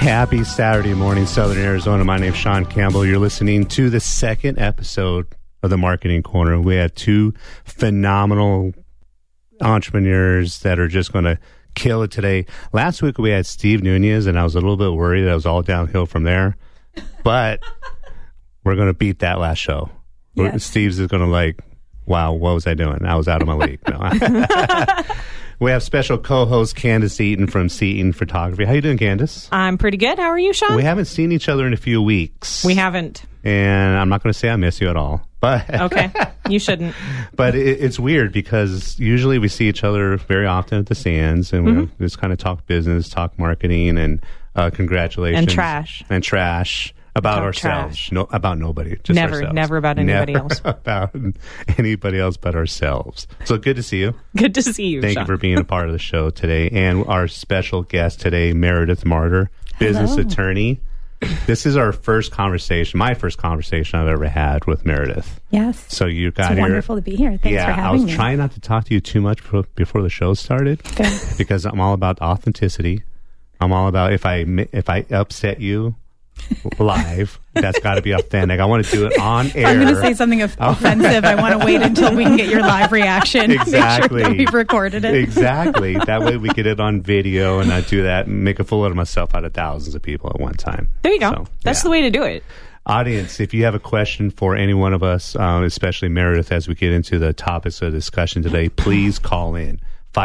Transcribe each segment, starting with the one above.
Happy Saturday morning, Southern Arizona. My name's Sean Campbell. You're listening to the second episode of the Marketing Corner. We had two phenomenal entrepreneurs that are just going to kill it today. Last week we had Steve Nunez, and I was a little bit worried that it was all downhill from there. But we're going to beat that last show. Yes. Steve's is going to like, wow, what was I doing? I was out of my league. No. We have special co-host Candace Eaton from Eaton Photography. How you doing, Candace? I'm pretty good. How are you, Sean? We haven't seen each other in a few weeks. We haven't. And I'm not going to say I miss you at all. But okay, you shouldn't. But it's weird because usually we see each other very often at the Sands, and we just kind of talk business, talk marketing, and congratulations. And trash. About ourselves. No, about nobody. Just ourselves. Never about anybody else. About anybody else but ourselves. So good to see you. Good to see you, Thank Sean. you for being a part of the show today. And our special guest today, Meredith Martyr, business attorney. This is our first conversation, my first conversation I've ever had with Meredith. Yes. So you got it's here. Wonderful to be here. Thanks for having me. I was trying not to talk to you too much before the show started because I'm all about authenticity. I'm all about if I upset you live, that's got to be authentic. I want to do it on air. I'm going to say something offensive. I want to wait until we can get your live reaction. Exactly. Make sure that we've recorded it. Exactly. That way we get it on video and not do that and make a fool out of myself out of thousands of people at one time. There you go. So, that's the way to do it. Audience, if you have a question for any one of us, especially Meredith, as we get into the topics of discussion today, please call in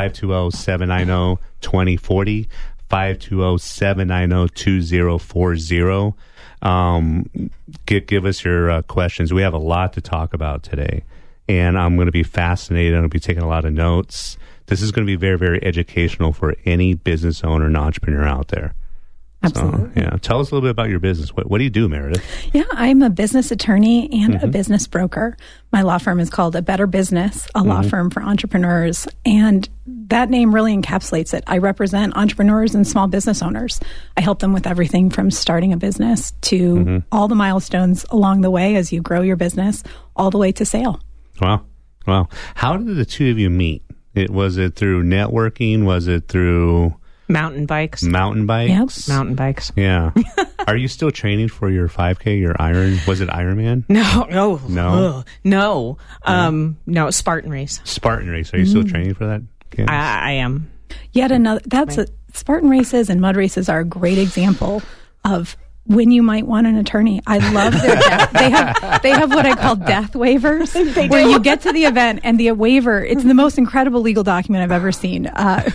520-790-2040. 520-790-2040. Give us your questions. We have a lot to talk about today, and I'm going to be fascinated. I'm going to be taking a lot of notes. This is going to be very, very educational for any business owner and entrepreneur out there. Absolutely. So, tell us a little bit about your business. What do you do, Meredith? Yeah, I'm a business attorney and a business broker. My law firm is called A Better Business, a law firm for entrepreneurs. And that name really encapsulates it. I represent entrepreneurs and small business owners. I help them with everything from starting a business to all the milestones along the way as you grow your business, all the way to sale. Wow. How did the two of you meet? Was it through networking? Was it through... Mountain bikes. Yep. Mountain bikes. Yeah. Are you still training for your 5K, your Iron? Was it Ironman? No. No, Spartan race. Spartan race. Are you still training for that? I am. Yet another. Spartan races and mud races are a great example of when you might want an attorney. I love their they have what I call death waivers, where you get to the event and the waiver, it's the most incredible legal document I've ever seen.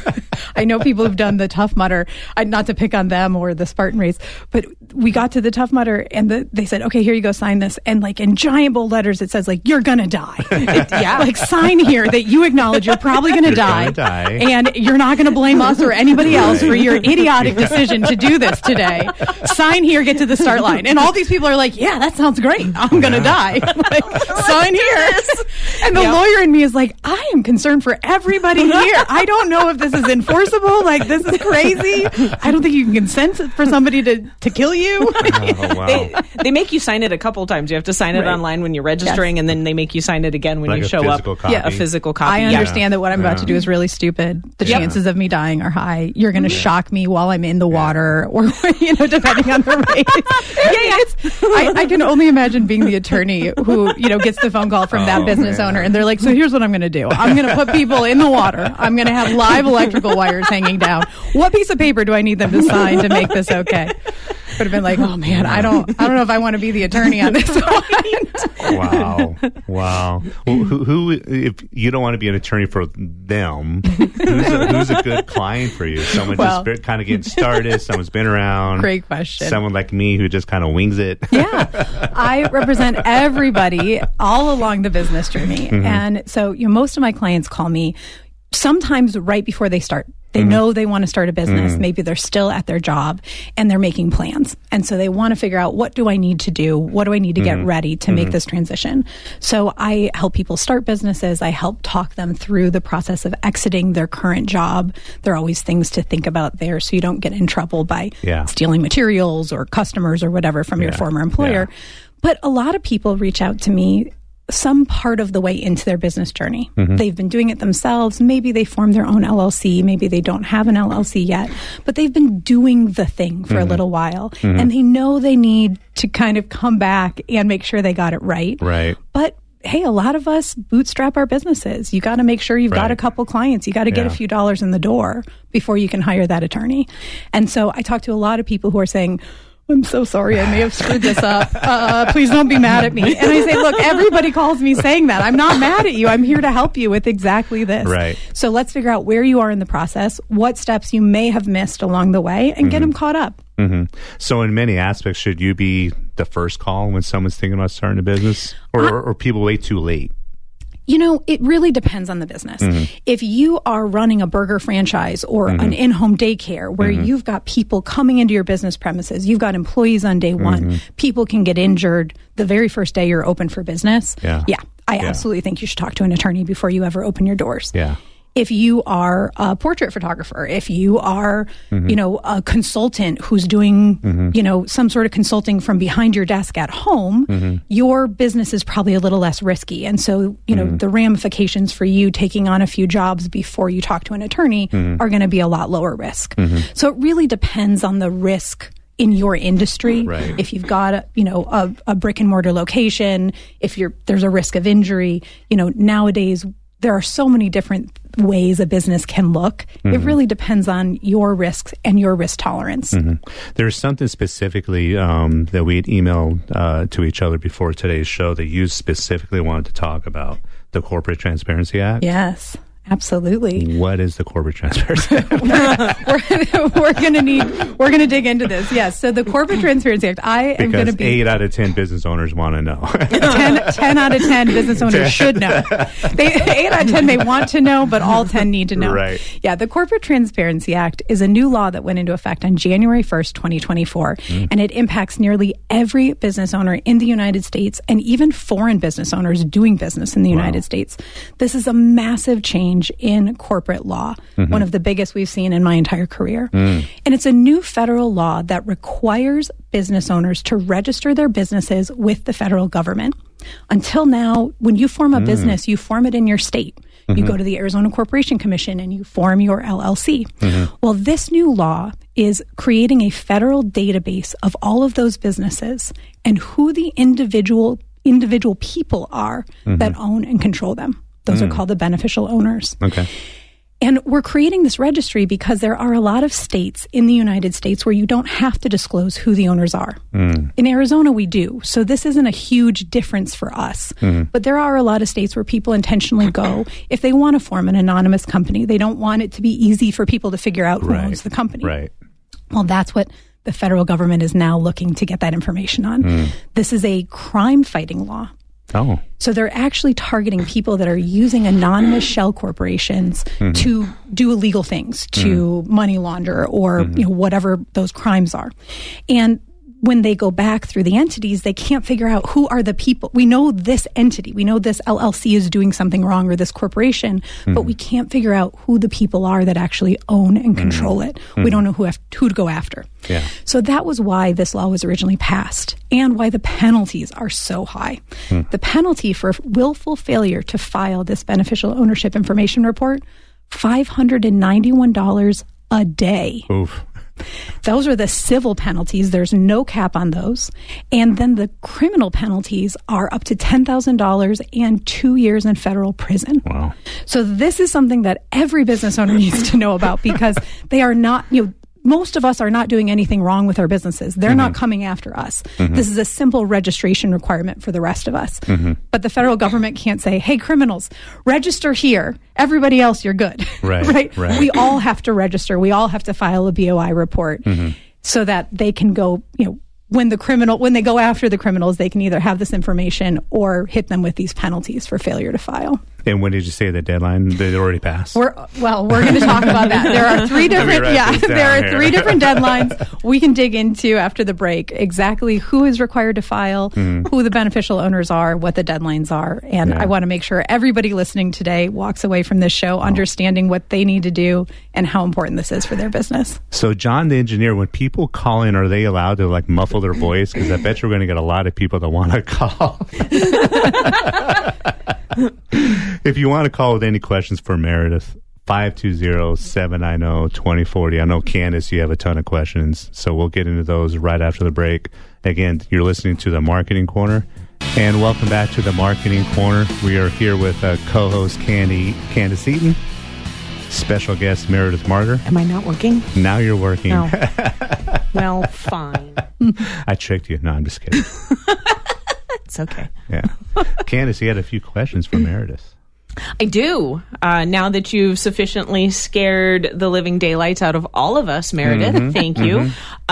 I know people who've done the Tough Mudder, not to pick on them or the Spartan race, but we got to the Tough Mudder and they said, okay, here you go, sign this. And like in giant bold letters, it says like, you're going to die. Like sign here that you acknowledge you're probably going to die and you're not going to blame us or anybody else for your idiotic decision to do this today. Sign here, get to the start line. And all these people are like, yeah, that sounds great. I'm going to die. Like, sign here. And the lawyer in me is like, I am concerned for everybody here. I don't know if this is enforceable. Like, this is crazy. I don't think you can consent for somebody to kill you. Oh, wow. They make you sign it a couple times. You have to sign it online when you're registering, and then they make you sign it again when you show up. Copy. Yeah, a physical copy. I understand that what I'm about to do is really stupid. The chances of me dying are high. You're going to shock me while I'm in the water, or depending on the race. I can only imagine being the attorney who gets the phone call from that business owner, and they're like, so here's what I'm going to do. I'm going to put people in the water. I'm going to have live electrical wires hanging down. What piece of paper do I need them to sign to make this okay? Would have been like, oh man, I don't know if I want to be the attorney on this one. Wow. Well, who if you don't want to be an attorney for them, who's a good client for you? Someone just kind of getting started, someone's been around. Great question. Someone like me who just kind of wings it. Yeah. I represent everybody all along the business journey. And so most of my clients call me sometimes right before they start. They know they want to start a business. Maybe they're still at their job and they're making plans. And so they want to figure out, what do I need to do? What do I need to get ready to make this transition? So I help people start businesses. I help talk them through the process of exiting their current job. There are always things to think about there so you don't get in trouble by stealing materials or customers or whatever from your former employer. But a lot of people reach out to me some part of the way into their business journey. They've been doing it themselves. Maybe they formed their own LLC. Maybe they don't have an LLC yet, but they've been doing the thing for a little while, and they know they need to kind of come back and make sure they got it right. Right. But hey, a lot of us bootstrap our businesses. You got to make sure you've got a couple clients. You got to get a few dollars in the door before you can hire that attorney. And so I talk to a lot of people who are saying, I'm so sorry, I may have screwed this up. Please don't be mad at me. And I say, look, everybody calls me saying that. I'm not mad at you. I'm here to help you with exactly this. Right. So let's figure out where you are in the process, what steps you may have missed along the way, and get them caught up. So in many aspects, should you be the first call when someone's thinking about starting a business, or people wait too late? You know, it really depends on the business. If you are running a burger franchise or an in-home daycare where you've got people coming into your business premises, you've got employees on day one, people can get injured the very first day you're open for business. I absolutely think you should talk to an attorney before you ever open your doors. If you are a portrait photographer, if you are, you know, a consultant who's doing, you know, some sort of consulting from behind your desk at home, your business is probably a little less risky. And so, you know, the ramifications for you taking on a few jobs before you talk to an attorney are going to be a lot lower risk. So it really depends on the risk in your industry. If you've got a brick and mortar location, if there's a risk of injury, you know, nowadays there are so many different ways a business can look. It really depends on your risks and your risk tolerance. There's something specifically that we had emailed to each other before today's show that you specifically wanted to talk about, the Corporate Transparency Act. Yes. Absolutely. What is the Corporate Transparency Act? we're going to dig into this. Yes. So the Corporate Transparency Act, am going to be 8 out of 10 business owners want to know. 10 out of 10 business owners should know. 8 out of 10 may want to know, but all 10 need to know. Right. Yeah. The Corporate Transparency Act is a new law that went into effect on January 1st, 2024, and it impacts nearly every business owner in the United States and even foreign business owners doing business in the United States. This is a massive change in corporate law, one of the biggest we've seen in my entire career. And it's a new federal law that requires business owners to register their businesses with the federal government. Until now, when you form a business, you form it in your state. You go to the Arizona Corporation Commission and you form your LLC. Well, this new law is creating a federal database of all of those businesses and who the individual people are that own and control them. Those are called the beneficial owners. Okay. And we're creating this registry because there are a lot of states in the United States where you don't have to disclose who the owners are. In Arizona, we do. So this isn't a huge difference for us. But there are a lot of states where people intentionally go, if they want to form an anonymous company, they don't want it to be easy for people to figure out who owns the company. Right. Well, that's what the federal government is now looking to get that information on. This is a crime-fighting law. Oh. So they're actually targeting people that are using anonymous shell corporations to do illegal things, to money launder or you know, whatever those crimes are. And when they go back through the entities, they can't figure out who are the people. We know this entity, we know this LLC is doing something wrong or this corporation, but we can't figure out who the people are that actually own and control it. We don't know who to go after. Yeah. So that was why this law was originally passed and why the penalties are so high. The penalty for willful failure to file this beneficial ownership information report, $591 a day. Oof. Those are the civil penalties. There's no cap on those. And then the criminal penalties are up to $10,000 and 2 years in federal prison. Wow. So this is something that every business owner needs to know about because they are not, you know, most of us are not doing anything wrong with our businesses. They're not coming after us. This is a simple registration requirement for the rest of us. But the federal government can't say, hey, criminals, register here. Everybody else, you're good. Right. We all have to register. We all have to file a BOI report so that they can go, you know, when they go after the criminals, they can either have this information or hit them with these penalties for failure to file. And when did you say the deadline? Did it already pass? We're going to talk about that. There are three different three different deadlines we can dig into after the break. Exactly who is required to file, who the beneficial owners are, what the deadlines are, and I want to make sure everybody listening today walks away from this show understanding what they need to do and how important this is for their business. So, John, the engineer, when people call in, are they allowed to like muffle their voice? Because I bet you're going to get a lot of people that want to call. If you want to call with any questions for Meredith, 520-790-2040. I know, Candace, you have a ton of questions, so we'll get into those right after the break. Again, you're listening to The Marketing Corner, and welcome back to The Marketing Corner. We are here with co-host Candace Eaton, special guest Meredith Martyr. Am I not working? Now you're working. No. Well, fine. I tricked you. No, I'm just kidding. It's okay. Yeah. Candace, you had a few questions for Meredith. I do. Now that you've sufficiently scared the living daylights out of all of us, Meredith, thank you.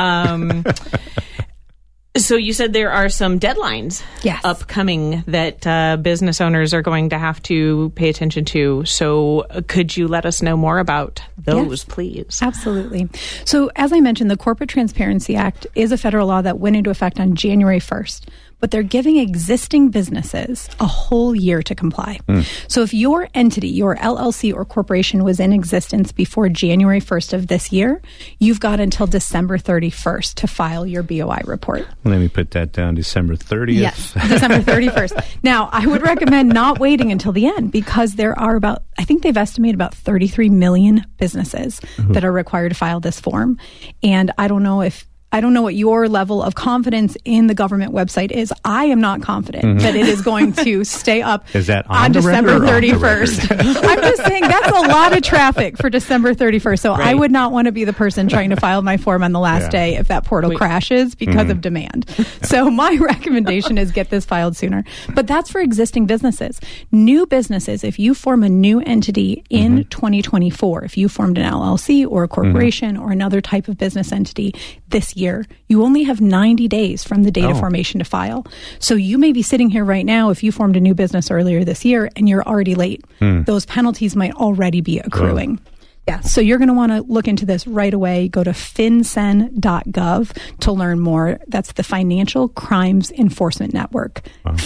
So you said there are some deadlines upcoming that business owners are going to have to pay attention to. So could you let us know more about those, please? Absolutely. So as I mentioned, the Corporate Transparency Act is a federal law that went into effect on January 1st. But they're giving existing businesses a whole year to comply. So if your entity, your LLC or corporation was in existence before January 1st of this year, you've got until December 31st to file your BOI report. Let me put that down, December 30th. Yes, December 31st. Now, I would recommend not waiting until the end because there are I think they've estimated about 33 million businesses that are required to file this form. And I don't know what your level of confidence in the government website is. I am not confident that it is going to stay up is that on December 31st. I'm just saying that's a lot of traffic for December 31st. So I would not want to be the person trying to file my form on the last day if that portal crashes because of demand. So my recommendation is get this filed sooner. But that's for existing businesses. New businesses, if you form a new entity in 2024, if you formed an LLC or a corporation or another type of business entity this year, you only have 90 days from the date of formation to file. So you may be sitting here right now if you formed a new business earlier this year and you're already late. Those penalties might already be accruing. Yeah, so you're going to want to look into this right away. Go to fincen.gov to learn more. That's the Financial Crimes Enforcement Network.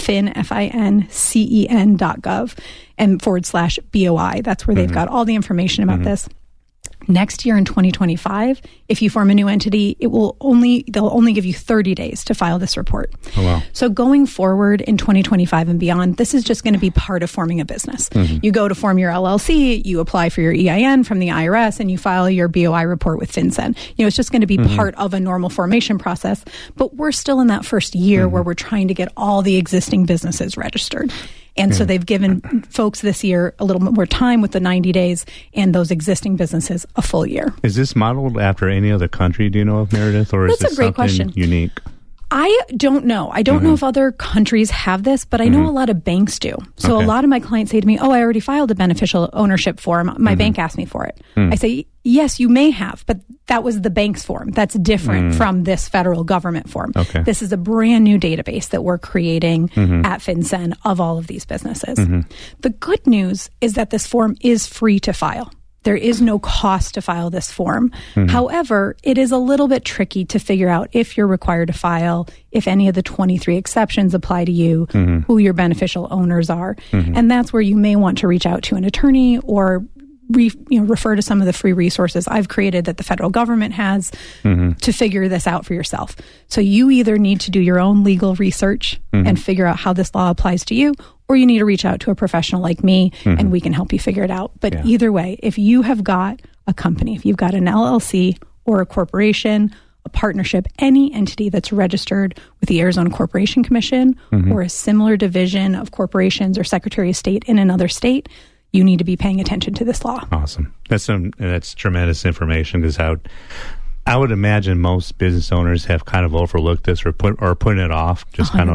FINCEN.gov and /BOI. That's where they've got all the information about this. Next year in 2025, if you form a new entity, they'll only give you 30 days to file this report. Oh, wow. So going forward in 2025 and beyond, this is just going to be part of forming a business. You go to form your LLC, you apply for your EIN from the IRS, and you file your BOI report with FinCEN. It's just going to be part of a normal formation process, but we're still in that first year where we're trying to get all the existing businesses registered. And so they've given folks this year a little bit more time with the 90 days and those existing businesses a full year. Is this modeled after any other country, do you know of, Meredith? Or That's is this a great something question. Unique? I don't know. I don't know if other countries have this, but I know a lot of banks do. So a lot of my clients say to me, I already filed a beneficial ownership form. My bank asked me for it. I say, yes, you may have, but that was the bank's form. That's different from this federal government form. This is a brand new database that we're creating at FinCEN of all of these businesses. The good news is that this form is free to file. There is no cost to file this form. However, it is a little bit tricky to figure out if you're required to file, if any of the 23 exceptions apply to you, who your beneficial owners are. And that's where you may want to reach out to an attorney or refer to some of the free resources I've created that the federal government has to figure this out for yourself. So you either need to do your own legal research and figure out how this law applies to you, or you need to reach out to a professional like me and we can help you figure it out. But either way, if you have got a company, if you've got an LLC or a corporation, a partnership, any entity that's registered with the Arizona Corporation Commission or a similar division of corporations or Secretary of State in another state, you need to be paying attention to this law. Awesome. That's tremendous information because I would imagine most business owners have kind of overlooked this or putting it off. Just 100%. Kind of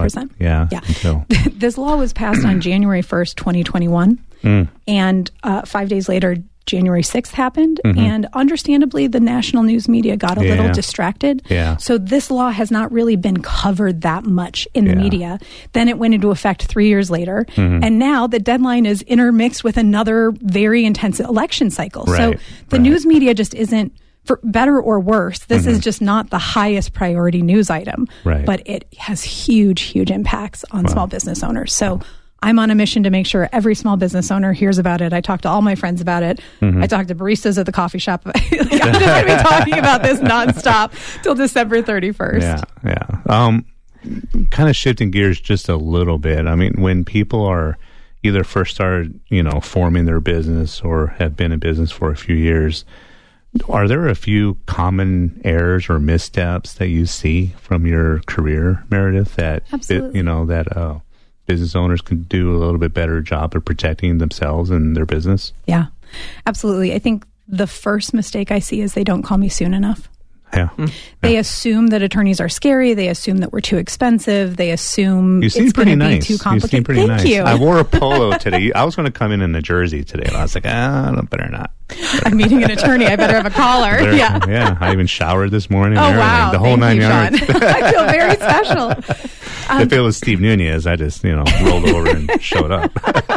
like, This law was passed on January 1st, 2021. And 5 days later, January 6th happened, and understandably, the national news media got a little distracted. Yeah. So this law has not really been covered that much in the media. Then it went into effect 3 years later, and now the deadline is intermixed with another very intense election cycle. Right. So the news media just isn't, for better or worse, this is just not the highest priority news item, but it has huge, huge impacts on small business owners. So I'm on a mission to make sure every small business owner hears about it. I talk to all my friends about it. I talk to baristas at the coffee shop. I'm just going to be talking about this nonstop till December 31st. Yeah. Kind of shifting gears just a little bit. I mean, when people are either first started, forming their business or have been in business for a few years, are there a few common errors or missteps that you see from your career, Meredith, that business owners can do a little bit better job of protecting themselves and their business? Yeah, absolutely. I think the first mistake I see is they don't call me soon enough. Yeah. They assume that attorneys are scary. They assume that we're too expensive. They assume it's going to be too complicated. You seem pretty nice. Thank you. I wore a polo today. I was going to come in a jersey today. And I was like, better not. I'm meeting an attorney. I better have a collar. Yeah. I even showered this morning. Oh, wow. The whole 9 yards. I feel very special. If it was Steve Nunez, I just, rolled over and showed up.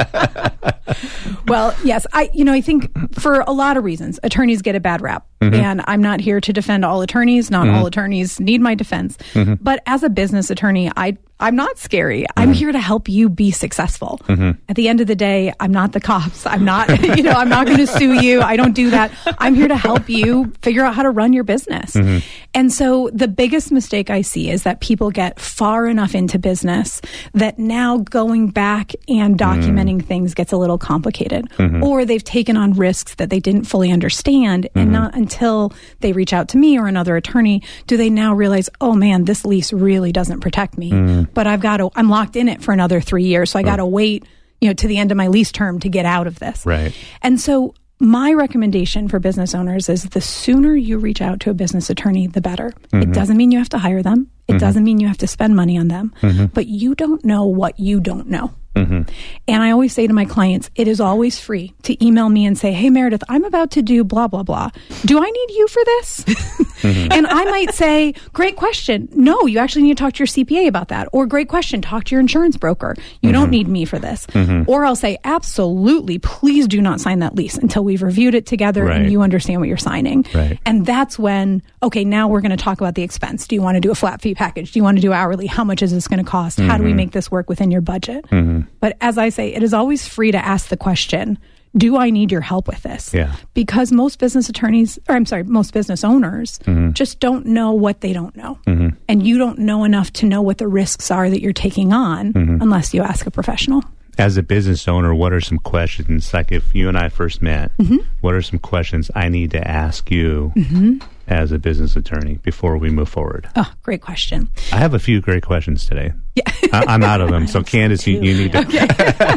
Well, yes. I think for a lot of reasons, attorneys get a bad rap. And I'm not here to defend all attorneys. Not all attorneys need my defense. But as a business attorney, I'm not scary. I'm here to help you be successful. At the end of the day, I'm not the cops. I'm not, I'm not going to sue you. I don't do that. I'm here to help you figure out how to run your business. And so the biggest mistake I see is that people get far enough into business that now going back and documenting things gets a little complicated. Or they've taken on risks that they didn't fully understand, and not until they reach out to me or another attorney do they now realize, oh man, this lease really doesn't protect me. But I'm locked in it for another 3 years. So I got to wait, to the end of my lease term to get out of this. Right. And so my recommendation for business owners is the sooner you reach out to a business attorney, the better. It doesn't mean you have to hire them. It doesn't mean you have to spend money on them, but you don't know what you don't know. And I always say to my clients, it is always free to email me and say, hey, Meredith, I'm about to do blah, blah, blah. Do I need you for this? And I might say, great question. No, you actually need to talk to your CPA about that. Or great question, talk to your insurance broker. You don't need me for this. Or I'll say, absolutely, please do not sign that lease until we've reviewed it together and you understand what you're signing. And that's when, okay, now we're going to talk about the expense. Do you want to do a flat fee package? Do you want to do hourly? How much is this going to cost? How do we make this work within your budget? But as I say, it is always free to ask the question, do I need your help with this? Because most business most business owners just don't know what they don't know. And you don't know enough to know what the risks are that you're taking on unless you ask a professional. As a business owner, what are some questions, like if you and I first met, what are some questions I need to ask you as a business attorney before we move forward? Oh, great question. I have a few great questions today. Yeah. I'm out of them. So Candace, you need to. Okay.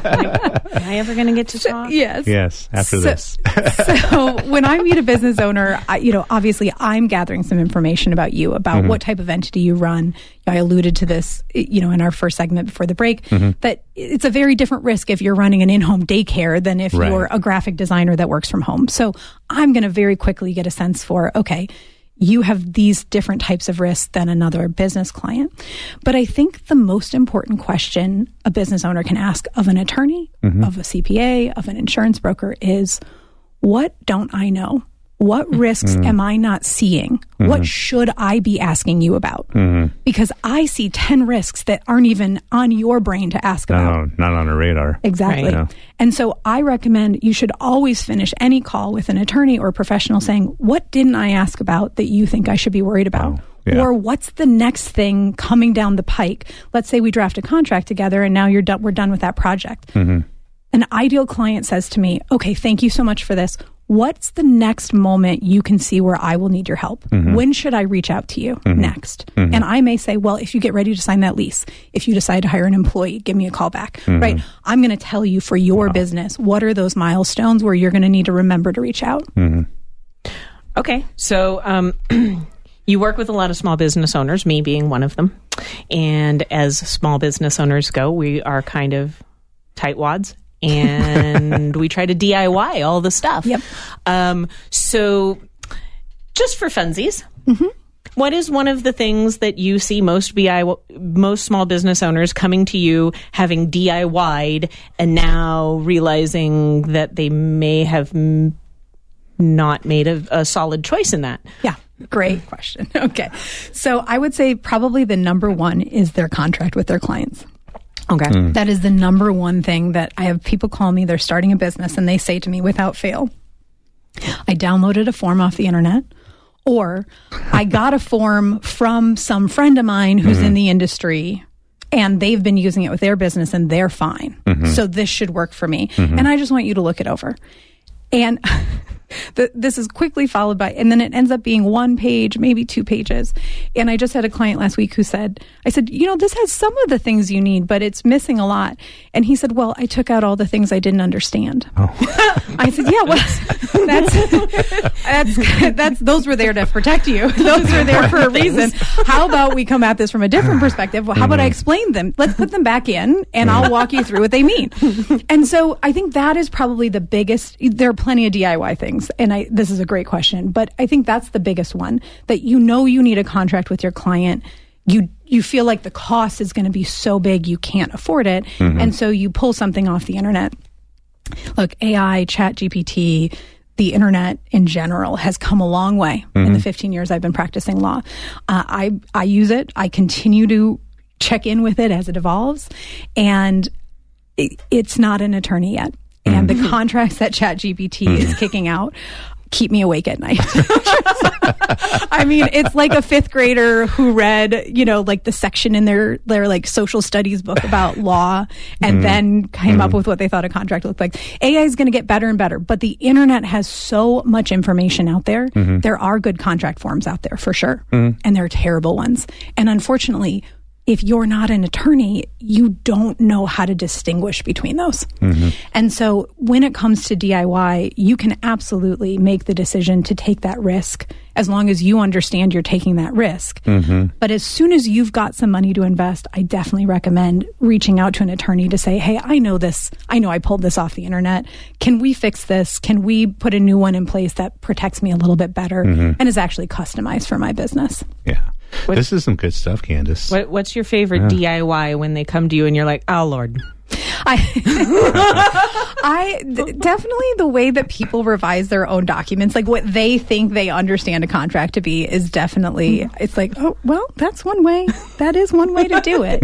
Am I ever going to get to talk? Yes. Yes, after this. So when I meet a business owner, obviously I'm gathering some information about you, about what type of entity you run. I alluded to this, in our first segment before the break, that it's a very different risk if you're running an in-home daycare than if you're a graphic designer that works from home. So I'm going to very quickly get a sense for, okay, you have these different types of risks than another business client. But I think the most important question a business owner can ask of an attorney, of a CPA, of an insurance broker is, what don't I know? What risks am I not seeing? What should I be asking you about? Because I see 10 risks that aren't even on your brain to ask about. No, not on a radar. Exactly. Right. And so I recommend you should always finish any call with an attorney or professional saying, what didn't I ask about that you think I should be worried about? Or what's the next thing coming down the pike? Let's say we draft a contract together and now we're done with that project. An ideal client says to me, okay, thank you so much for this. What's the next moment you can see where I will need your help? When should I reach out to you next? And I may say, well, if you get ready to sign that lease, if you decide to hire an employee, give me a call back, right? I'm going to tell you for your business, what are those milestones where you're going to need to remember to reach out? Okay. So, you work with a lot of small business owners, me being one of them. And as small business owners go, we are kind of tightwads. and we try to DIY all the stuff. Yep. So just for funsies, what is one of the things that you see most small business owners coming to you having DIY'd and now realizing that they may have not made a solid choice in that? Yeah. Great question. Okay. So I would say probably the number one is their contract with their clients. Okay. That is the number one thing that I have people call me. They're starting a business and they say to me without fail, I downloaded a form off the internet, or I got a form from some friend of mine who's in the industry and they've been using it with their business and they're fine. So this should work for me. And I just want you to look it over. And this is quickly followed by, and then it ends up being 1 page, maybe 2 pages. And I just had a client last week who said, I said, this has some of the things you need, but it's missing a lot. And he said, well, I took out all the things I didn't understand. Oh. I said, yeah, well, that's those were there to protect you. Those were there for a reason. How about we come at this from a different perspective? Well, how about I explain them? Let's put them back in and I'll walk you through what they mean. And so I think that is probably the biggest. There are plenty of DIY things. And this is a great question, but I think that's the biggest one, that you need a contract with your client. You feel like the cost is going to be so big you can't afford it. And so you pull something off the internet. Look, AI, ChatGPT, the internet in general has come a long way in the 15 years I've been practicing law. I use it. I continue to check in with it as it evolves. And it's not an attorney yet. And the contracts that ChatGPT is kicking out keep me awake at night. I mean, it's like a 5th grader who read, like the section in their like social studies book about law and then came up with what they thought a contract looked like. AI is going to get better and better, but the internet has so much information out there. There are good contract forms out there for sure. And there are terrible ones. And unfortunately, if you're not an attorney, you don't know how to distinguish between those. And so when it comes to DIY, you can absolutely make the decision to take that risk as long as you understand you're taking that risk. But as soon as you've got some money to invest, I definitely recommend reaching out to an attorney to say, hey, I know this. I know I pulled this off the internet. Can we fix this? Can we put a new one in place that protects me a little bit better and is actually customized for my business? Yeah. This is some good stuff, Candace. What's your favorite DIY when they come to you and you're like, oh, Lord? I definitely the way that people revise their own documents, like what they think they understand a contract to be, is definitely, it's like, oh, well, that's one way. That is one way to do it,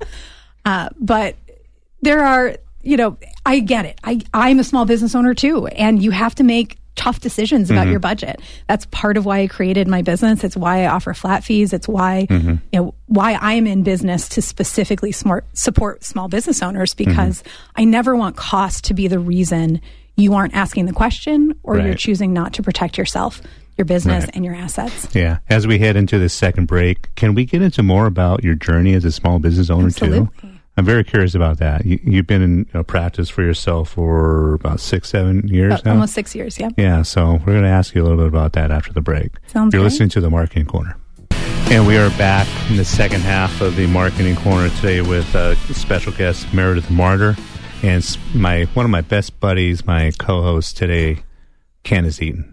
But there are, I get it. I'm a small business owner too, and you have to make tough decisions about your budget. That's part of why I created my business. It's why I offer flat fees. It's why, why I'm in business to specifically support small business owners, because I never want cost to be the reason you aren't asking the question or you're choosing not to protect yourself, your business, and your assets. Yeah. As we head into the second break, can we get into more about your journey as a small business owner too? I'm very curious about that. You've been in practice for yourself for about 6-7 years now? Almost 6 years, yeah. Yeah, so we're going to ask you a little bit about that after the break. Sounds You're great. listening to The Marketing Corner. And we are back in the second half of The Marketing Corner today with special guest Meredith Martyr and one of my best buddies, my co-host today, Candace Eaton.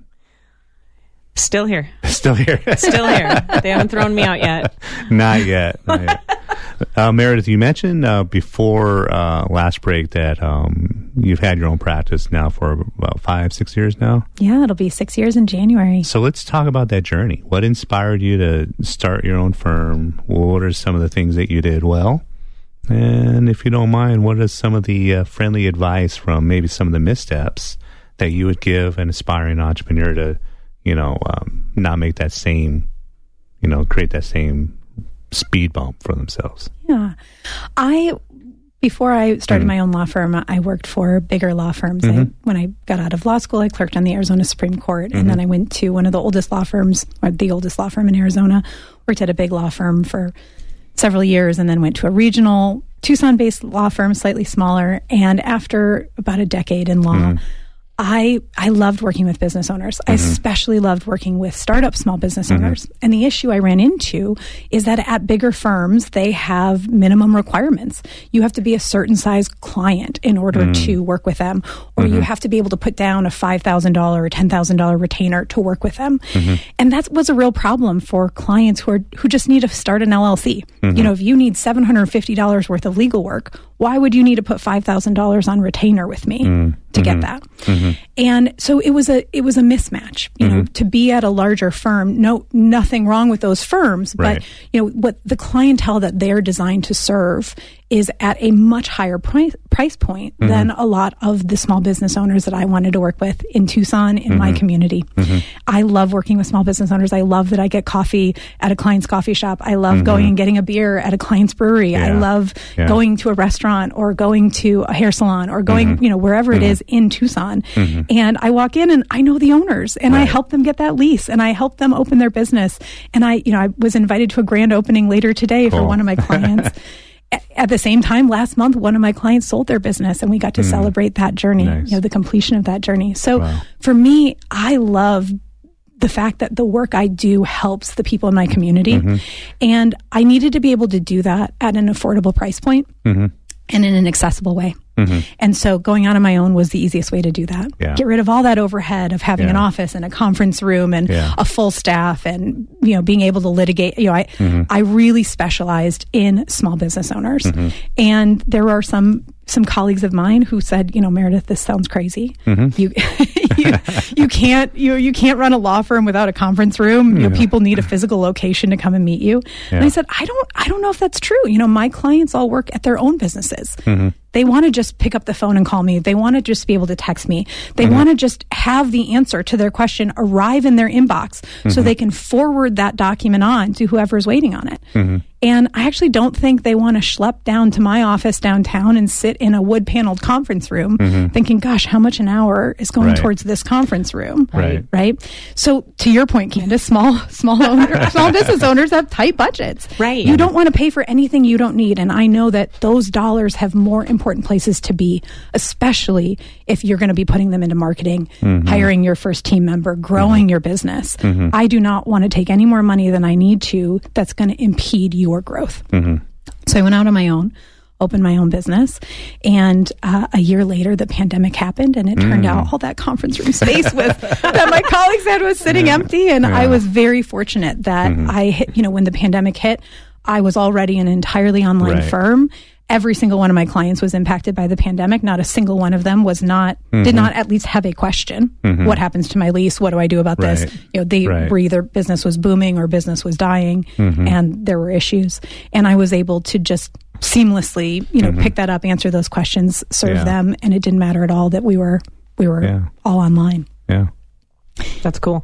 Still here. Still here. Still here. They haven't thrown me out yet. Not yet. Meredith, you mentioned before last break that you've had your own practice now for about 5-6 years now. Yeah, it'll be 6 years in January. So let's talk about that journey. What inspired you to start your own firm? What are some of the things that you did well? And if you don't mind, what is some of the friendly advice from maybe some of the missteps that you would give an aspiring entrepreneur to, not make that same, create that same speed bump for themselves? Yeah. Before I started my own law firm, I worked for bigger law firms. When I got out of law school, I clerked on the Arizona Supreme Court. And then I went to one of the oldest law firms, or the oldest law firm in Arizona, worked at a big law firm for several years, and then went to a regional Tucson-based law firm, slightly smaller. And after about a decade in law, I loved working with business owners. I especially loved working with startup small business owners. And the issue I ran into is that at bigger firms, they have minimum requirements. You have to be a certain size client in order to work with them, or you have to be able to put down a $5,000 or $10,000 retainer to work with them. And that was a real problem for clients who just need to start an LLC. You know, if you need $750 worth of legal work, why would you need to put $5,000 on retainer with me to get that? And so it was a mismatch, you know, to be at a larger firm. Nothing wrong with those firms, but you know, what the clientele that they're designed to serve is at a much higher price point than a lot of the small business owners that I wanted to work with in Tucson, in my community. I love working with small business owners. I love that I get coffee at a client's coffee shop. I love going and getting a beer at a client's brewery. I love going to a restaurant or going to a hair salon or going, you know, wherever it is in Tucson. And I walk in and I know the owners and I help them get that lease and I help them open their business. And I was invited to a grand opening later today for one of my clients. At the same time, last month, one of my clients sold their business and we got to celebrate that journey, you know, the completion of that journey. So for me, I love the fact that the work I do helps the people in my community. And I needed to be able to do that at an affordable price point and in an accessible way. And so going out on my own was the easiest way to do that. Get rid of all that overhead of having an office and a conference room and a full staff and, you know, being able to litigate. You know, I really specialized in small business owners. And there are some colleagues of mine who said, you know, Meredith, this sounds crazy. You can't run a law firm without a conference room. You know, people need a physical location to come and meet you. And I said, I don't know if that's true. You know, my clients all work at their own businesses. They want to just pick up the phone and call me. They want to just be able to text me. They want to just have the answer to their question arrive in their inbox so they can forward that document on to whoever's waiting on it. And I actually don't think they want to schlep down to my office downtown and sit in a wood paneled conference room thinking, gosh, how much an hour is going towards this conference room? Right. So to your point, Candace, small business owners have tight budgets. You don't want to pay for anything you don't need. And I know that those dollars have more important places to be, especially if you're going to be putting them into marketing, hiring your first team member, growing your business. I do not want to take any more money than I need to that's going to impede your growth. So I went out on my own, opened my own business, and a year later the pandemic happened, and it turned out all that conference room space that my colleagues had was sitting empty, and I was very fortunate that I hit, you know, when the pandemic hit, I was already an entirely online firm. Every single one of my clients was impacted by the pandemic. Not a single one of them did not at least have a question. What happens to my lease? What do I do about this? You know, they were either business was booming or business was dying, and there were issues. And I was able to just seamlessly, you know, pick that up, answer those questions, serve them, and it didn't matter at all that we were all online. That's cool.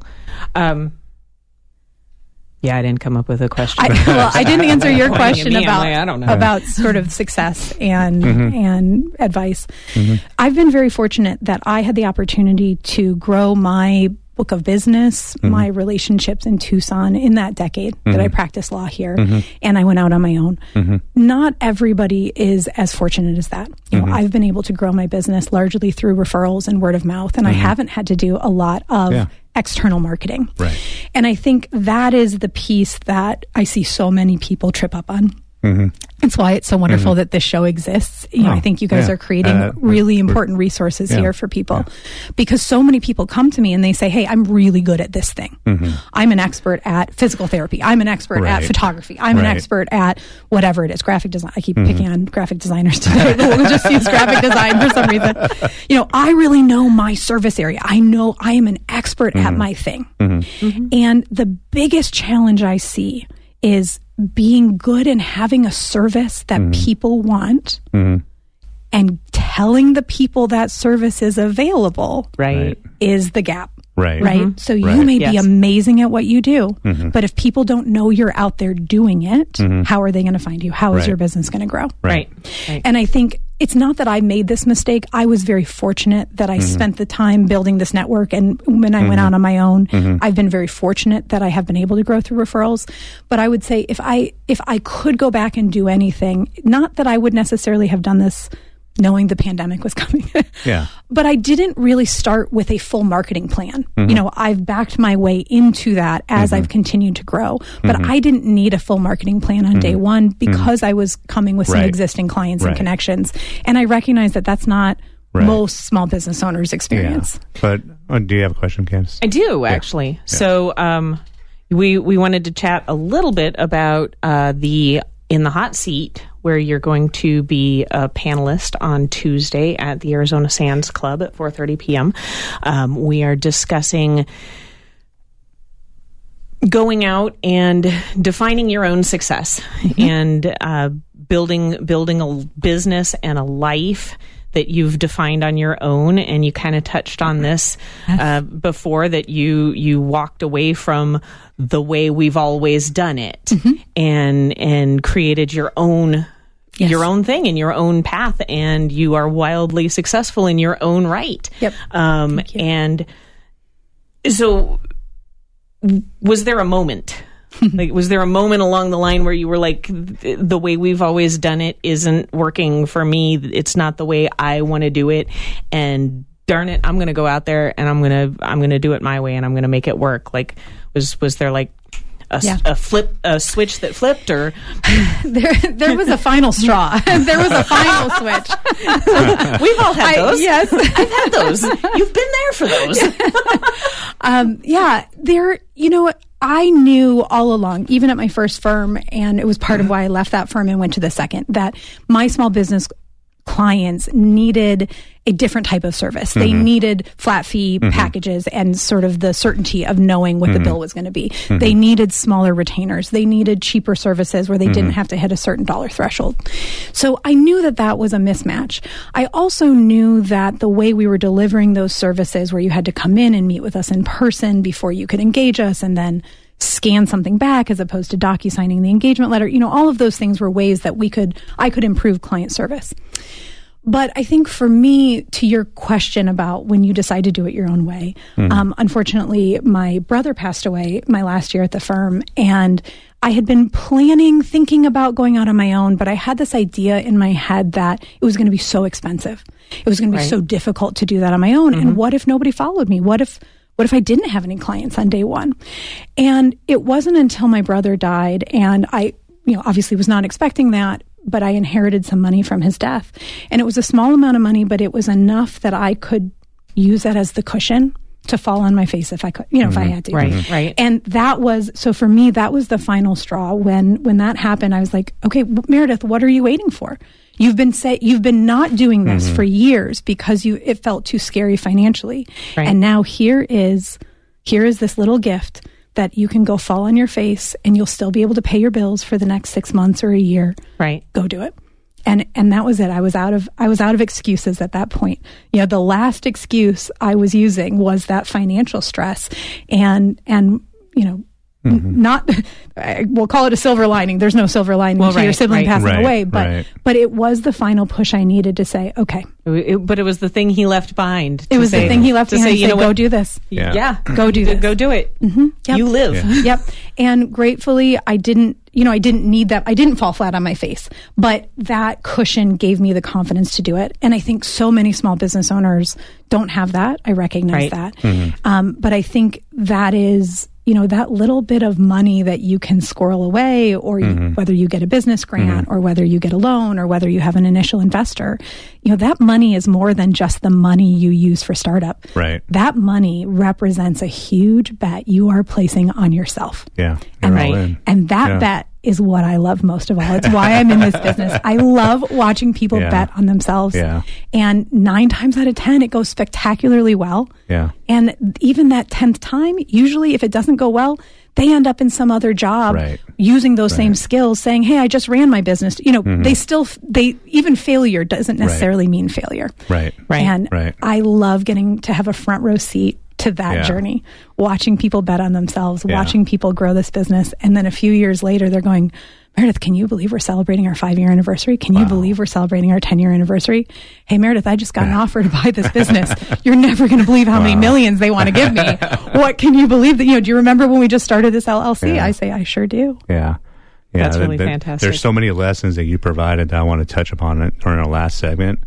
Yeah, I didn't come up with a question. I didn't answer your question I don't know. about sort of success and advice. I've been very fortunate that I had the opportunity to grow my book of business, my relationships in Tucson in that decade that I practiced law here, and I went out on my own. Not everybody is as fortunate as that. You know, I've been able to grow my business largely through referrals and word of mouth, and I haven't had to do a lot of external marketing. And I think that is the piece that I see so many people trip up on. That's why it's so wonderful that this show exists. You know, I think you guys are creating really important resources here for people because so many people come to me and they say, hey, I'm really good at this thing. I'm an expert at physical therapy. I'm an expert at photography. I'm an expert at whatever it is, graphic design. I keep picking on graphic designers today, but we'll just use graphic design for some reason. You know, I really know my service area. I know I am an expert at my thing. And the biggest challenge I see is being good and having a service that people want and telling the people that service is available is the gap. So you may be amazing at what you do, but if people don't know you're out there doing it, how are they going to find you? How is your business going to grow? And I think it's not that I made this mistake. I was very fortunate that I spent the time building this network. And when I went out on my own, I've been very fortunate that I have been able to grow through referrals. But I would say if I could go back and do anything, not that I would necessarily have done this knowing the pandemic was coming. Yeah. But I didn't really start with a full marketing plan. You know, I've backed my way into that as I've continued to grow. But I didn't need a full marketing plan on day one because I was coming with some existing clients and connections. And I recognize that that's not most small business owners' experience. Yeah. But do you have a question, Candace? I do, actually. Yeah. So we wanted to chat a little bit about the In the Hot Seat, where you're going to be a panelist on Tuesday at the Arizona Sands Club at 4:30 p.m. We are discussing going out and defining your own success and building a business and a life that you've defined on your own. And you kind of touched on this before, that you walked away from the way we've always done it and created your own thing and your own path, and you are wildly successful in your own right. Yep. And so was there a moment? Like, was there a moment along the line where you were like, the way we've always done it isn't working for me. It's not the way I want to do it. And darn it, I'm going to go out there and I'm going to do it my way and I'm going to make it work. Like, was there like a switch that flipped, or there was a final straw. There was a final switch. We've all had those. Yes, I've had those. You've been there for those. You know, I knew all along, even at my first firm, and it was part of why I left that firm and went to the second, that my small business clients needed a different type of service. They needed flat fee packages and sort of the certainty of knowing what the bill was going to be. They needed smaller retainers. They needed cheaper services where they didn't have to hit a certain dollar threshold. So I knew that that was a mismatch. I also knew that the way we were delivering those services, where you had to come in and meet with us in person before you could engage us and then scan something back as opposed to docu-signing the engagement letter, you know, all of those things were ways that I could improve client service. But I think for me, to your question about when you decide to do it your own way, unfortunately, my brother passed away my last year at the firm, and I had been thinking about going out on my own, but I had this idea in my head that it was going to be so expensive. It was going to be so difficult to do that on my own. And what if nobody followed me? What if I didn't have any clients on day one? And it wasn't until my brother died, and I, obviously was not expecting that, but I inherited some money from his death. And it was a small amount of money, but it was enough that I could use that as the cushion to fall on my face if I could, if I had to. Right. And so for me, that was the final straw. When that happened, I was like, okay, Meredith, what are you waiting for? You've been not doing this for years because it felt too scary financially. Right. And now here is this little gift that you can go fall on your face and you'll still be able to pay your bills for the next 6 months or a year. Right. Go do it. And that was it. I was out of excuses at that point. The last excuse I was using was that financial stress and not, we'll call it a silver lining. There's no silver lining to your sibling passing away, but it was the final push I needed to say, okay. But it was the thing he left behind. It was the thing he left behind to say, go do this. Yeah. Go do this. Go do it. Yep. You live. Yeah. Yep. And gratefully, I didn't need that. I didn't fall flat on my face, but that cushion gave me the confidence to do it. And I think so many small business owners don't have that. I recognize that. But I think that is, that little bit of money that you can squirrel away, or whether you get a business grant or whether you get a loan or whether you have an initial investor, that money is more than just the money you use for startup. Right. That money represents a huge bet you are placing on yourself. Yeah. And that bet is what I love most of all. It's why I'm in this business. I love watching people bet on themselves. Yeah. And 9 times out of 10, it goes spectacularly well. Yeah. And even that 10th time, usually if it doesn't go well, they end up in some other job using those same skills, saying, hey, I just ran my business. Even failure doesn't necessarily mean failure. Right. And I love getting to have a front row seat to that journey, watching people bet on themselves, watching people grow this business. And then a few years later, they're going, Meredith, can you believe we're celebrating our 5-year anniversary? Can you believe we're celebrating our 10-year anniversary? Hey, Meredith, I just got an offer to buy this business. You're never going to believe how many millions they want to give me. What can you believe that, do you remember when we just started this LLC? I say, I sure do. Yeah. That's really fantastic. There's so many lessons that you provided that I want to touch upon during our last segment.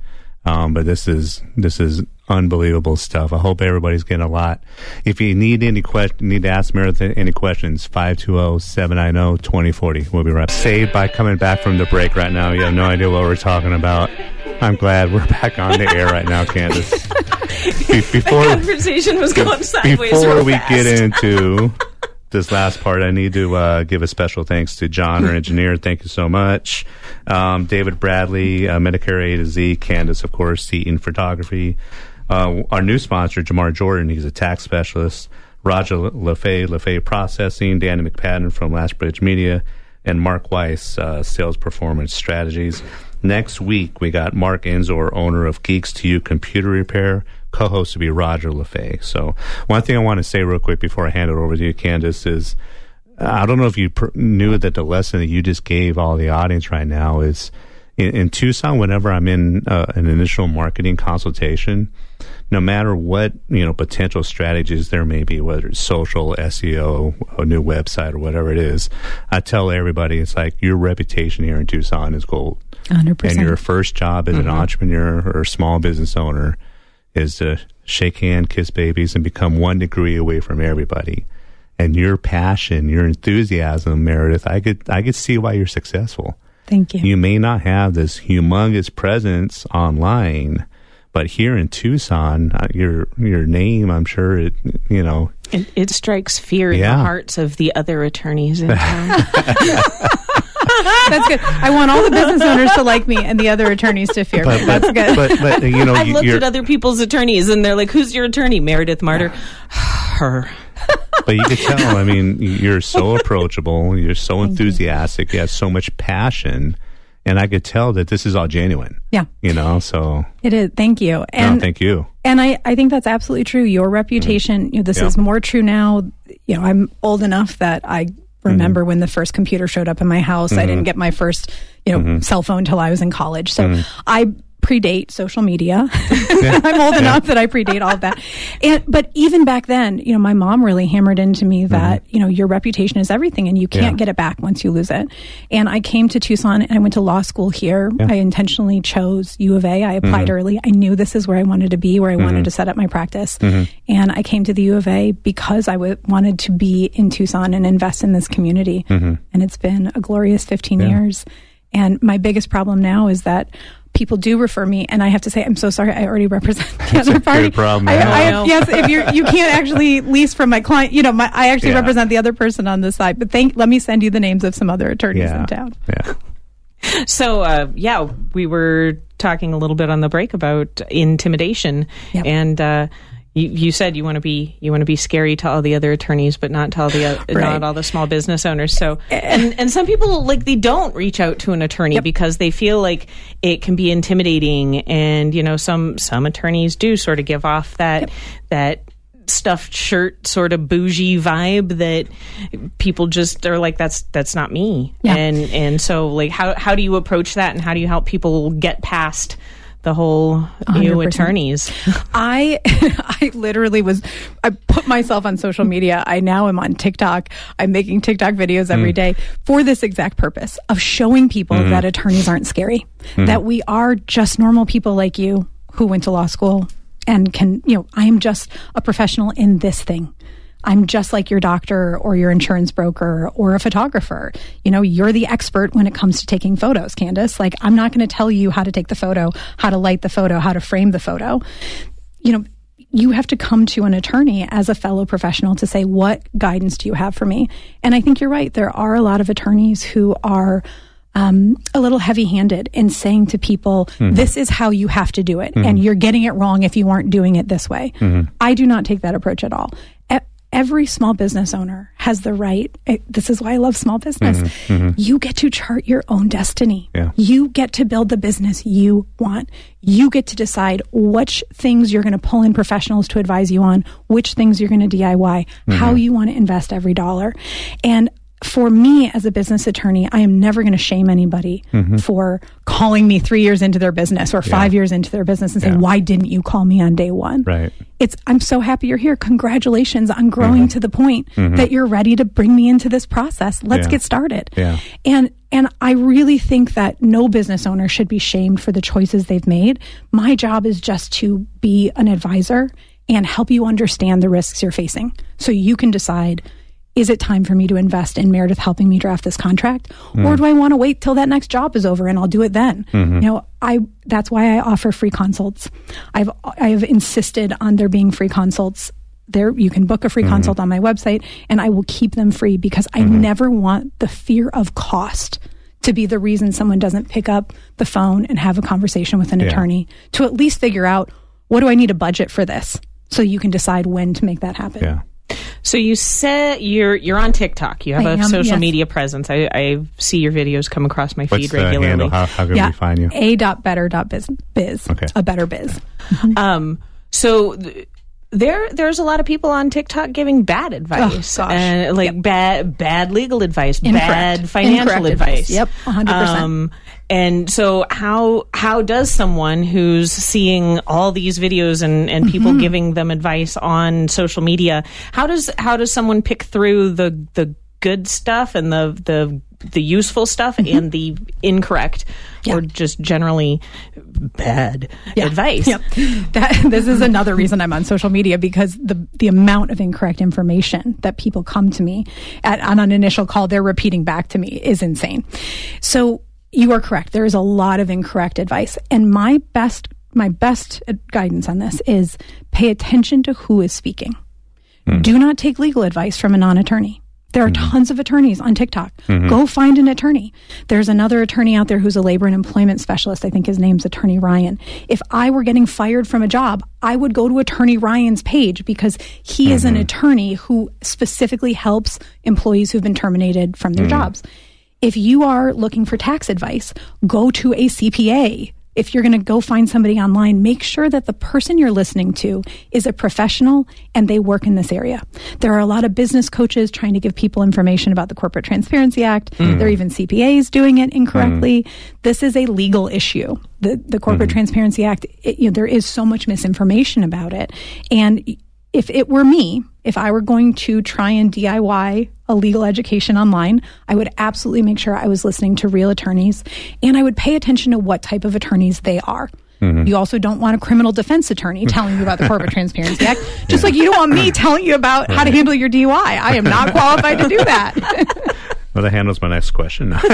But this is unbelievable stuff. I hope everybody's getting a lot. If you need any need to ask Meredith any questions, 520-790-2040. We'll be right back. Saved by coming back from the break right now. You have no idea what we're talking about. I'm glad we're back on the air right now, Candace. The conversation was going sideways Before real we fast. get into this last part, I need to give a special thanks to John, our engineer. Thank you so much. David Bradley, Medicare A to Z. Candace, of course, Seaton Photography. Our new sponsor, Jamar Jordan, he's a tax specialist. Roger LaFay Processing. Danny McPadden from Last Bridge Media. And Mark Weiss, Sales Performance Strategies. Next week, we got Mark Enzor, owner of Geeks to You Computer Repair. Co-host to be Roger LaFay. So one thing I want to say real quick before I hand it over to you, Candace, is I don't know if you knew that the lesson that you just gave all the audience right now is in Tucson, whenever I'm in an initial marketing consultation, no matter what, potential strategies there may be, whether it's social, SEO, a new website, or whatever it is, I tell everybody, it's like your reputation here in Tucson is gold. 100%. And your first job as an entrepreneur or small business owner is to shake hands, kiss babies, and become 1 degree away from everybody. And your passion, your enthusiasm, Meredith, I could see why you're successful. Thank you. You may not have this humongous presence online, but here in Tucson, your name, I'm sure it strikes fear in the hearts of the other attorneys in town. That's good. I want all the business owners to like me and the other attorneys to fear me. That's good. But I've looked at other people's attorneys, and they're like, "Who's your attorney?" Meredith Martyr. Her. But you could tell. I mean, you're so approachable. You're so enthusiastic. You have so much passion, and I could tell that this is all genuine. Yeah. So it is. Thank you. And thank you. And I think that's absolutely true. Your reputation. This is more true now. I'm old enough that I remember when the first computer showed up in my house. I didn't get my first, cell phone till I was in college. So I predate social media. I'm old enough that I predate all of that. But even back then, my mom really hammered into me that, your reputation is everything and you can't get it back once you lose it. And I came to Tucson and I went to law school here. Yeah. I intentionally chose U of A. I applied early. I knew this is where I wanted to be, where I wanted to set up my practice. And I came to the U of A because I wanted to be in Tucson and invest in this community. And it's been a glorious 15 years. And my biggest problem now is that people do refer me, and I have to say, I'm so sorry, I already represent the other party. Problem. Yes, if you can't actually lease from my client, I actually represent the other person on this side. But let me send you the names of some other attorneys in town. Yeah. So, we were talking a little bit on the break about intimidation, and you said you want to be scary to all the other attorneys, but not to all not all the small business owners. So, and some people they don't reach out to an attorney because they feel like it can be intimidating, and some attorneys do sort of give off that stuffed shirt sort of bougie vibe that people just are like, that's not me. And so how do you approach that, and how do you help people get past the whole new 100%. Attorneys? I literally I put myself on social media. I now am on TikTok. I'm making TikTok videos every day for this exact purpose of showing people that attorneys aren't scary, that we are just normal people like you who went to law school and can, I am just a professional in this thing. I'm just like your doctor or your insurance broker or a photographer. You're the expert when it comes to taking photos, Candace. I'm not going to tell you how to take the photo, how to light the photo, how to frame the photo. You have to come to an attorney as a fellow professional to say, what guidance do you have for me? And I think you're right. There are a lot of attorneys who are a little heavy-handed in saying to people, this is how you have to do it, and you're getting it wrong if you aren't doing it this way. I do not take that approach at all. Every small business owner has the right. This is why I love small business. You get to chart your own destiny. Yeah. You get to build the business you want. You get to decide which things you're going to pull in professionals to advise you on, which things you're going to DIY, how you want to invest every dollar. And for me as a business attorney, I am never going to shame anybody for calling me 3 years into their business or 5 years into their business and say, why didn't you call me on day one? Right. I'm so happy you're here. Congratulations on growing to the point that you're ready to bring me into this process. Let's get started. Yeah. And I really think that no business owner should be shamed for the choices they've made. My job is just to be an advisor and help you understand the risks you're facing so you can decide, is it time for me to invest in Meredith helping me draft this contract? Or do I want to wait till that next job is over and I'll do it then? That's why I offer free consults. I have insisted on there being free consults. There, you can book a free consult on my website, and I will keep them free because I never want the fear of cost to be the reason someone doesn't pick up the phone and have a conversation with an attorney to at least figure out, what do I need a budget for this? So you can decide when to make that happen. Yeah. So you said you're on TikTok. You have a social media presence. I see your videos come across my feed regularly. What's the handle? How can we find you? a.better.biz. Okay. A better biz. So there's a lot of people on TikTok giving bad advice, and bad legal advice, bad financial advice. Yep, 100%. And so how does someone who's seeing all these videos and people giving them advice on social media, how does someone pick through the good stuff and the useful stuff and the incorrect or just generally bad advice? Yep. This is another reason I'm on social media, because the amount of incorrect information that people come to me on an initial call, they're repeating back to me, is insane. So you are correct. There is a lot of incorrect advice. And my best guidance on this is pay attention to who is speaking. Do not take legal advice from a non-attorney. There are tons of attorneys on TikTok. Go find an attorney. There's another attorney out there who's a labor and employment specialist. I think his name's Attorney Ryan. If I were getting fired from a job, I would go to Attorney Ryan's page because he is an attorney who specifically helps employees who've been terminated from their jobs. If you are looking for tax advice, go to a CPA. If you're going to go find somebody online, make sure that the person you're listening to is a professional and they work in this area. There are a lot of business coaches trying to give people information about the Corporate Transparency Act. There are even CPAs doing it incorrectly. This is a legal issue. The Corporate Transparency Act, there is so much misinformation about it. And if it were me, if I were going to try and DIY a legal education online, I would absolutely make sure I was listening to real attorneys, and I would pay attention to what type of attorneys they are. You also don't want a criminal defense attorney telling you about the Corporate Transparency Act, just like you don't want me telling you about how to handle your DUI. I am not qualified to do that. Well, that handles my next question. But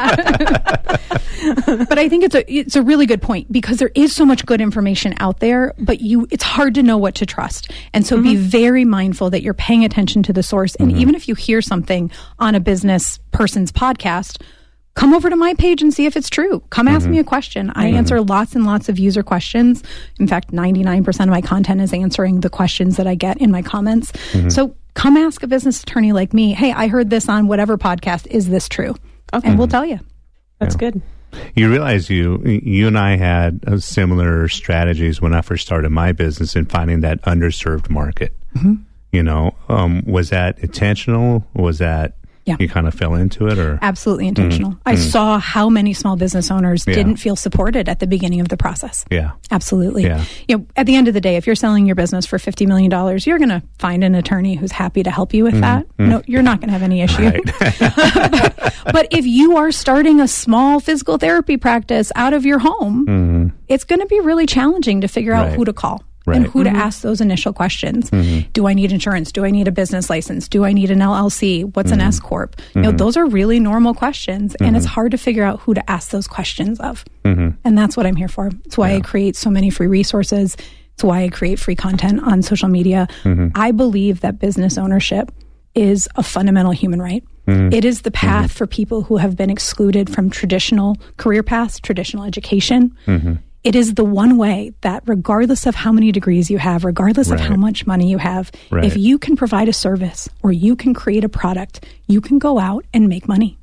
I think it's a really good point, because there is so much good information out there, but it's hard to know what to trust. And so be very mindful that you're paying attention to the source. And even if you hear something on a business person's podcast, come over to my page and see if it's true. Come ask me a question. I answer lots and lots of user questions. In fact, 99% of my content is answering the questions that I get in my comments. So come ask a business attorney like me, hey, I heard this on whatever podcast. Is this true? Okay. And we'll tell you. That's good. You realize you and I had similar strategies when I first started my business in finding that underserved market. Was that intentional? Was that you kind of fell into it? Or absolutely intentional. I saw how many small business owners didn't feel supported at the beginning of the process. Absolutely. At the end of the day, if you're selling your business for $50 million, you're going to find an attorney who's happy to help you with that. No, you're not going to have any issue. Right. but if you are starting a small physical therapy practice out of your home, it's going to be really challenging to figure out who to call. And who to ask those initial questions. Do I need insurance? Do I need a business license? Do I need an LLC? What's an S Corp? Those are really normal questions, and it's hard to figure out who to ask those questions of. And that's what I'm here for. It's why I create so many free resources. It's why I create free content on social media. I believe that business ownership is a fundamental human right. It is the path for people who have been excluded from traditional career paths, traditional education. It is the one way that regardless of how many degrees you have, regardless of how much money you have, if you can provide a service or you can create a product, you can go out and make money.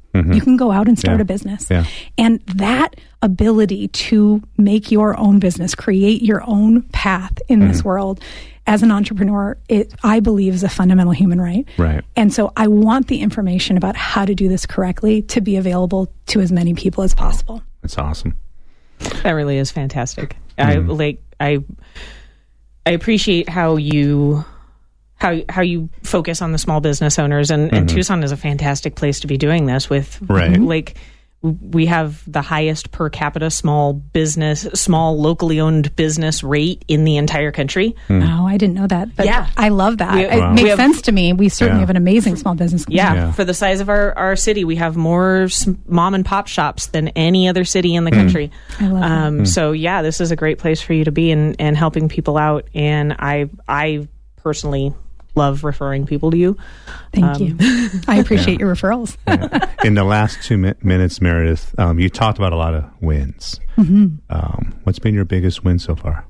You can go out and start a business. Yeah. And that ability to make your own business, create your own path in this world as an entrepreneur, I believe is a fundamental human right. Right. And so I want the information about how to do this correctly to be available to as many people as possible. That's awesome. That really is fantastic. I appreciate how you focus on the small business owners, and Tucson is a fantastic place to be doing this with. Right. Like, we have the highest per capita small locally owned business rate in the entire country. Oh, I didn't know that. But Yeah. I love that. Wow. It makes sense to me. We certainly have an amazing small business community. Yeah, for the size of our city, we have more mom and pop shops than any other city in the country. I love that. So yeah, this is a great place for you to be and helping people out. And I personally love referring people to you. Thank you. I appreciate your referrals. In the last 2 minutes, Meredith, you talked about a lot of wins. What's been your biggest win so far?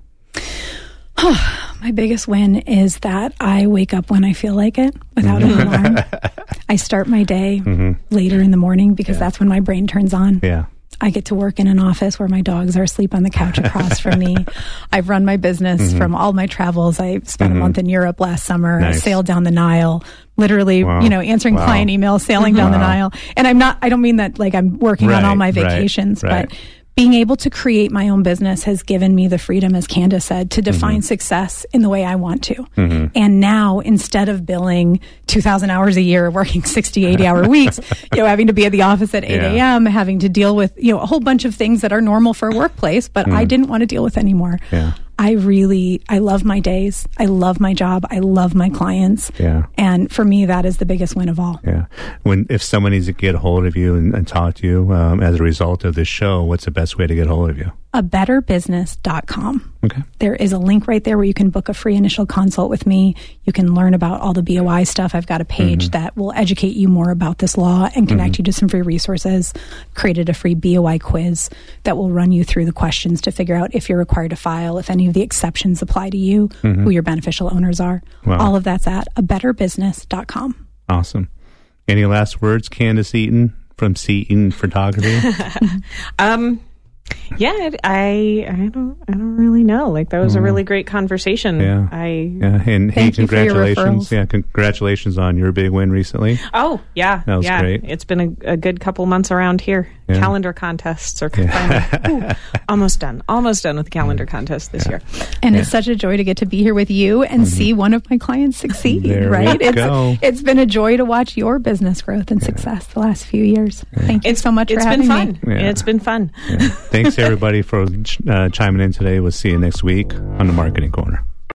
My biggest win is that I wake up when I feel like it without an alarm. I start my day later in the morning because that's when my brain turns on. Yeah. I get to work in an office where my dogs are asleep on the couch across from me. I've run my business from all my travels. I spent a month in Europe last summer. Nice. I sailed down the Nile, literally, answering client emails, sailing down the Nile. And I don't mean that like I'm working on all my vacations, but being able to create my own business has given me the freedom, as Candace said, to define success in the way I want to. And now, instead of billing 2,000 hours a year, working 60, 80-hour weeks, having to be at the office at 8 a.m., having to deal with, a whole bunch of things that are normal for a workplace, but I didn't want to deal with anymore. Yeah. I love my days. I love my job. I love my clients. Yeah. And for me, that is the biggest win of all. Yeah. If someone needs to get a hold of you and talk to you as a result of this show, what's the best way to get a hold of you? abetterbusiness.com. Okay. There is a link right there where you can book a free initial consult with me. You can learn about all the BOI stuff. I've got a page that will educate you more about this law and connect you to some free resources. Created a free BOI quiz that will run you through the questions to figure out if you're required to file, if any of the exceptions apply to you, who your beneficial owners are. Wow. All of that's at abetterbusiness.com. Awesome. Any last words, Candace Eaton from Eaton Photography? Yeah, I don't really know. Like, that was a really great conversation. Yeah. And hey, Thank you for your congratulations. referrals. Yeah, congratulations on your big win recently. Oh, yeah. That was great. It's been a good couple months around here. Yeah. Calendar contests are finally almost done with the calendar contest this year. And it's such a joy to get to be here with you and see one of my clients succeed, There right? we go. It's been a joy to watch your business growth and success the last few years. Thank you so much for having me. It's been fun. Yeah. It's been fun. Yeah. Thanks, everybody, for chiming in today. We'll see you next week on the Marketing Corner.